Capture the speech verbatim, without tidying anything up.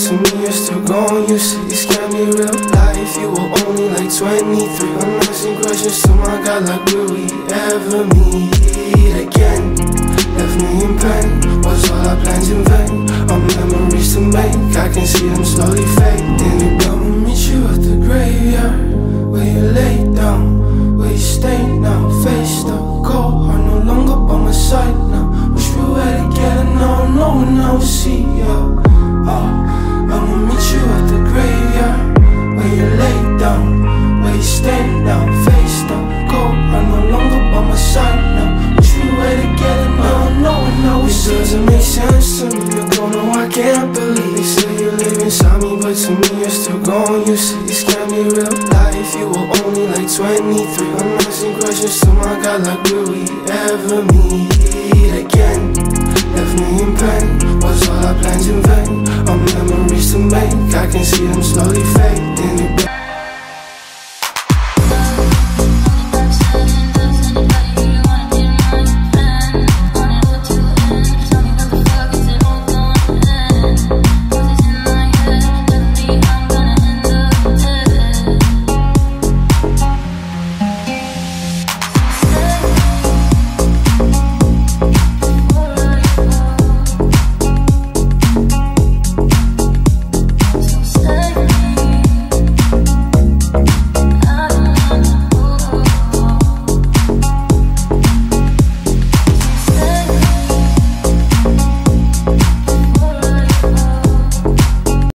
to me you're still gone. You say this can't be real life. You were only like twenty-three. I'm asking questions to my God like, will we ever meet again? Left me in pain, was all our plans in vain? Our memories to make, I can see them slowly fading. I'ma meet you at the graveyard, where you lay down, where you stay now. Face the cold heart, no longer by my side now. Wish we were together now, no one I will see ya. Oh, I'ma meet you at the graveyard, where you lay down, where you stay now. Face the cold heart, no longer by my side now. Wish we were together now, no one I will see ya. It doesn't make sense to me, you're gone, no I can't believe. They say you live inside me, but to me you're still gone. You say this can't be real life. You were only like twenty-three. I'm asking questions to my God like, will we ever meet again? Left me in pain, was all our plans in vain? Our memories to make, I can see them slowly fading.